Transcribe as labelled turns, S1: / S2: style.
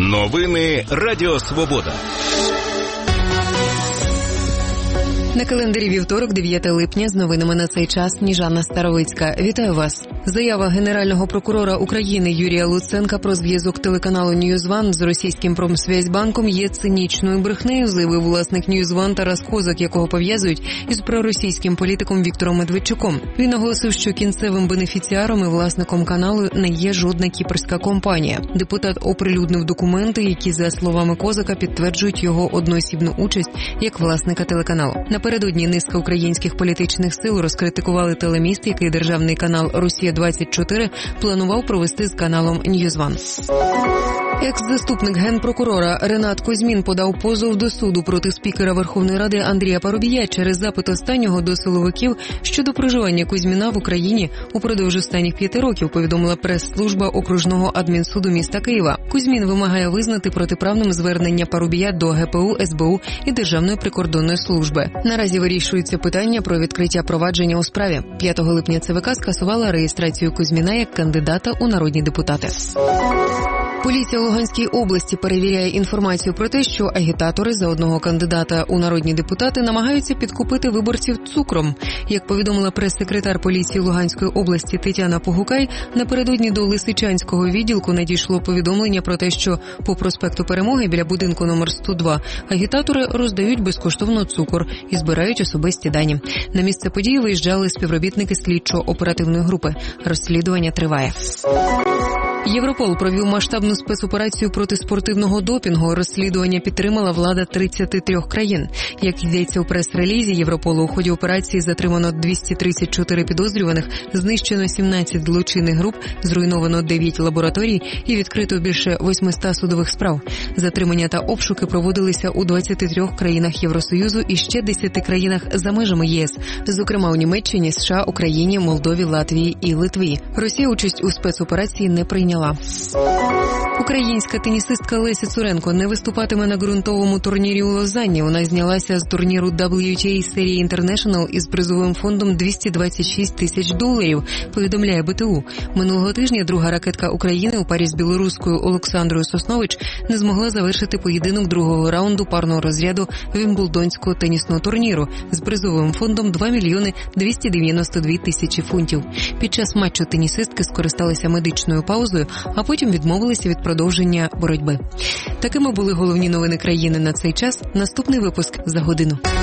S1: Новини Радіо Свобода.
S2: На календарі вівторок, 9 липня, з новинами на цей час Сніжана Старовицька. Вітаю вас. Заява Генерального прокурора України Юрія Луценка про зв'язок телеканалу NewsOne з російським Промсвязьбанком є цинічною брехнею, заявив власник NewsOne Тарас Козак, якого пов'язують із проросійським політиком Віктором Медведчуком. Він наголосив, що кінцевим бенефіціаром і власником каналу не є жодна кіпрська компанія. Депутат оприлюднив документи, які, за словами Козака, підтверджують його одноосібну участь як власника телеканалу. Напередодні низка українських політичних сил розкритикували телеміст, який державний канал «Росія-24» планував провести з каналом NewsOne. Екс-заступник генпрокурора Ренат Кузьмін подав позов до суду проти спікера Верховної Ради Андрія Парубія через запит останнього до силовиків щодо проживання Кузьміна в Україні упродовж останніх 5 років, повідомила прес-служба окружного адмінсуду міста Києва. Кузьмін вимагає визнати протиправним звернення Парубія до ГПУ, СБУ і Державної прикордонної служби. Наразі вирішується питання про відкриття провадження у справі. 5 липня ЦВК скасувала реєстрацію Кузьміна як кандидата у народні депутати. Поліція Луганської області перевіряє інформацію про те, що агітатори за одного кандидата у народні депутати намагаються підкупити виборців цукром. Як повідомила прес-секретар поліції Луганської області Тетяна Погукай, напередодні до Лисичанського відділку надійшло повідомлення про те, що по проспекту Перемоги біля будинку номер 102 агітатори роздають безкоштовно цукор і збирають особисті дані. На місце події виїжджали співробітники слідчо-оперативної групи. Розслідування триває. Європол провів масштабну спецоперацію проти спортивного допінгу. Розслідування підтримала влада 33 країн. Як йдеться у прес-релізі Європолу, у ході операції затримано 234 підозрюваних, знищено 17 злочинних груп, зруйновано 9 лабораторій і відкрито більше 800 судових справ. Затримання та обшуки проводилися у 23 країнах Євросоюзу і ще 10 країнах за межами ЄС, зокрема у Німеччині, США, Україні, Молдові, Латвії і Литві. Росія участь у спецоперації не прийняла. Українська тенісистка Леся Цуренко не виступатиме на ґрунтовому турнірі у Лозанні. Вона знялася з турніру WTA серії International із призовим фондом $226 тисяч, повідомляє БТУ. Минулого тижня друга ракетка України у парі з білоруською Олександрою Соснович не змогла завершити поєдинок другого раунду парного розряду Вімблдонського тенісного турніру з призовим фондом $2 мільйони 292 тисячі фунтів. Під час матчу тенісистки скористалися медичною паузою, а потім відмовилися від продовження боротьби. Такими були головні новини країни на цей час. Наступний випуск за годину.